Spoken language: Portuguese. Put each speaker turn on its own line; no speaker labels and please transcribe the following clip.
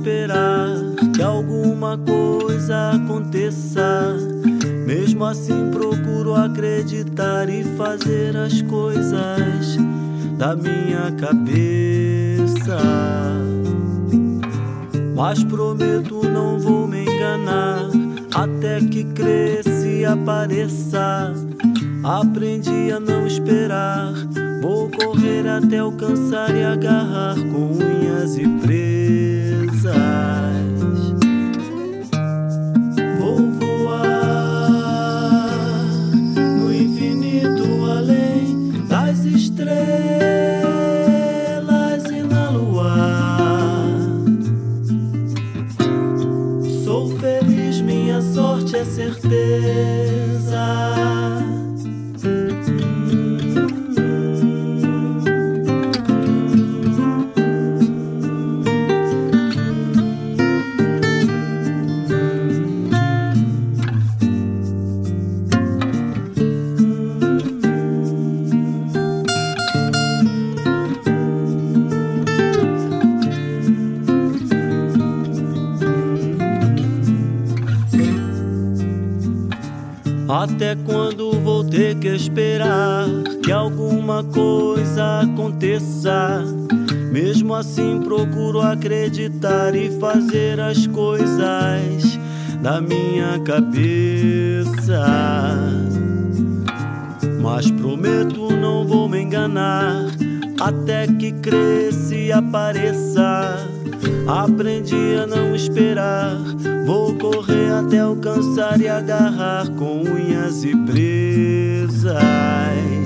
esperar que alguma coisa aconteça. Mesmo assim procuro acreditar e fazer as coisas da minha cabeça. Mas prometo não vou me enganar, até que cresça e apareça. Aprendi a não esperar, vou correr até alcançar e agarrar com unhas e presas. Vou voar no infinito além das estrelas e na lua. Sou feliz, minha sorte é certeza. Até quando vou ter que esperar que alguma coisa aconteça? Mesmo assim procuro acreditar e fazer as coisas da minha cabeça. Mas prometo não vou me enganar, até que cresça e apareça. Aprendi a não esperar, vou correr até alcançar e agarrar com unhas e presas.